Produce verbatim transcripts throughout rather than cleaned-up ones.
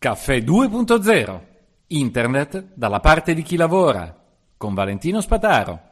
Caffè due punto zero. Internet dalla parte di chi lavora. Con Valentino Spataro.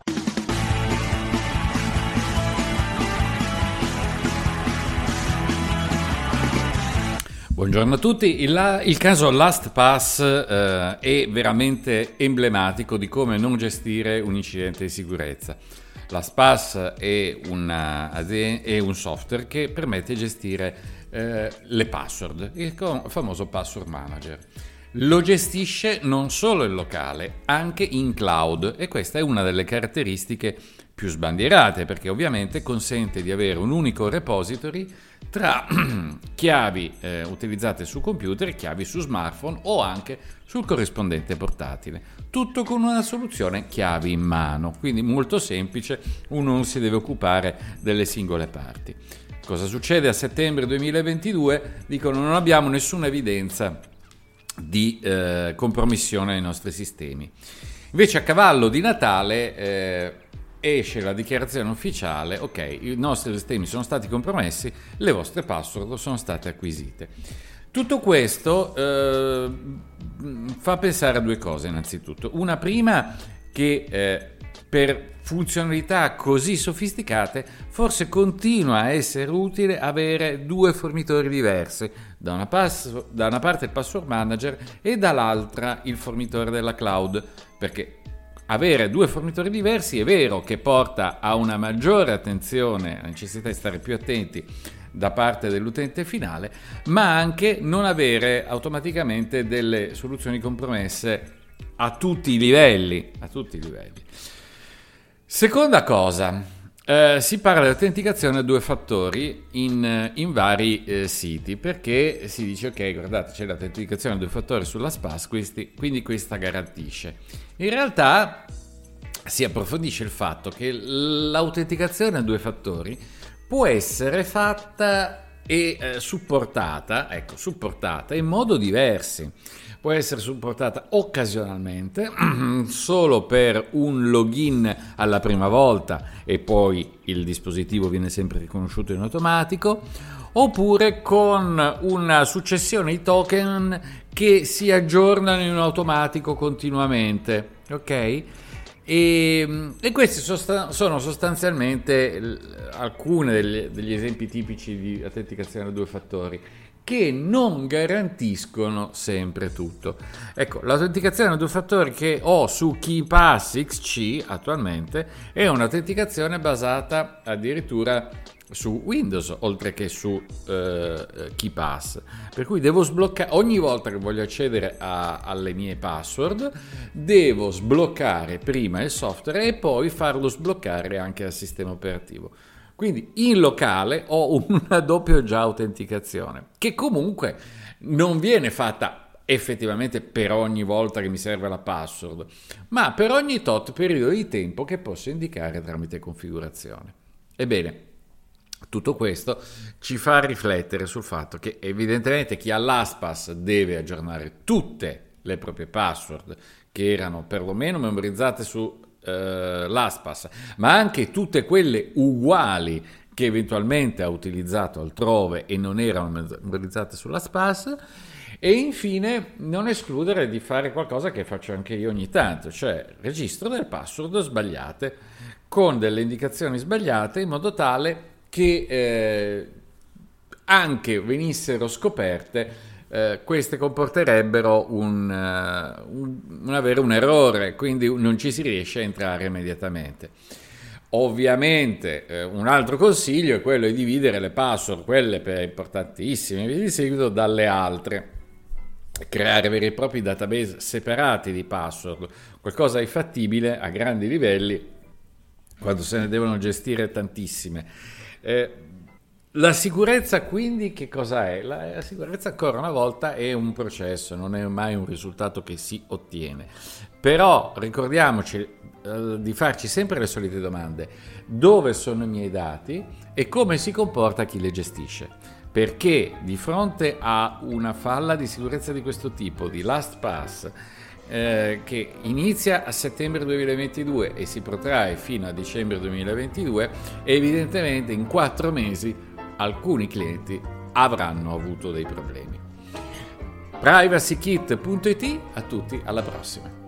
Buongiorno a tutti. Il, il caso LastPass eh, è veramente emblematico di come non gestire un incidente di sicurezza. LastPass è, una, è un software che permette di gestire eh, le password, il famoso password manager. Lo gestisce non solo in locale, anche in cloud, e questa è una delle caratteristiche più sbandierate, perché ovviamente consente di avere un unico repository tra chiavi eh, utilizzate su computer e chiavi su smartphone o anche sul corrispondente portatile. Tutto con una soluzione chiavi in mano, quindi molto semplice, uno non si deve occupare delle singole parti. Cosa succede a settembre duemilaventidue? Dicono non abbiamo nessuna evidenza di eh, compromissione ai nostri sistemi. Invece a cavallo di Natale eh, esce la dichiarazione ufficiale: ok, i nostri sistemi sono stati compromessi, le vostre password sono state acquisite. Tutto questo eh, fa pensare a due cose innanzitutto. Una prima, che eh, per funzionalità così sofisticate forse continua a essere utile avere due fornitori diversi, da una, pass- da una parte il password manager e dall'altra il fornitore della cloud, perché avere due fornitori diversi è vero che porta a una maggiore attenzione, alla necessità di stare più attenti da parte dell'utente finale, ma anche non avere automaticamente delle soluzioni compromesse a tutti i livelli, a tutti i livelli. Seconda cosa, eh, si parla di autenticazione a due fattori in, in vari eh, siti, perché si dice ok, guardate, c'è l'autenticazione a due fattori sulla LastPass, questi, quindi questa garantisce. In realtà si approfondisce il fatto che l'autenticazione a due fattori può essere fatta e eh, supportata, ecco, supportata in modo diversi. Può essere supportata occasionalmente, solo per un login alla prima volta e poi il dispositivo viene sempre riconosciuto in automatico, oppure con una successione di token che si aggiornano in automatico continuamente, ok? E, e questi sosta- sono sostanzialmente l- alcuni degli, degli esempi tipici di autenticazione a due fattori, che non garantiscono sempre tutto. Ecco, l'autenticazione a due fattori che ho su KeePass X C attualmente è un'autenticazione basata addirittura su Windows, oltre che su eh, KeePass, per cui devo sbloccare ogni volta che voglio accedere a, alle mie password, devo sbloccare prima il software e poi farlo sbloccare anche al sistema operativo. Quindi in locale ho una doppia già autenticazione, che comunque non viene fatta effettivamente per ogni volta che mi serve la password, ma per ogni tot periodo di tempo che posso indicare tramite configurazione. Ebbene, tutto questo ci fa riflettere sul fatto che evidentemente chi ha LastPass deve aggiornare tutte le proprie password che erano perlomeno memorizzate su Uh, LastPass, ma anche tutte quelle uguali che eventualmente ha utilizzato altrove e non erano memorizzate su LastPass. E infine non escludere di fare qualcosa che faccio anche io ogni tanto, cioè registro delle password sbagliate con delle indicazioni sbagliate, in modo tale che eh, anche venissero scoperte, Uh, queste comporterebbero un, uh, un, un avere un errore, quindi non ci si riesce a entrare immediatamente. Ovviamente uh, un altro consiglio è quello di dividere le password, quelle per importantissime via di seguito, dalle altre, creare veri e propri database separati di password, qualcosa di fattibile a grandi livelli quando se ne devono gestire tantissime. Eh, La sicurezza quindi che cosa è? La sicurezza ancora una volta è un processo, non è mai un risultato che si ottiene. Però ricordiamoci eh, di farci sempre le solite domande: dove sono i miei dati e come si comporta chi le gestisce? Perché di fronte a una falla di sicurezza di questo tipo, di LastPass, eh, che inizia a settembre duemilaventidue e si protrae fino a dicembre duemilaventidue, evidentemente in quattro mesi alcuni clienti avranno avuto dei problemi. privacykit punto it. A tutti, alla prossima.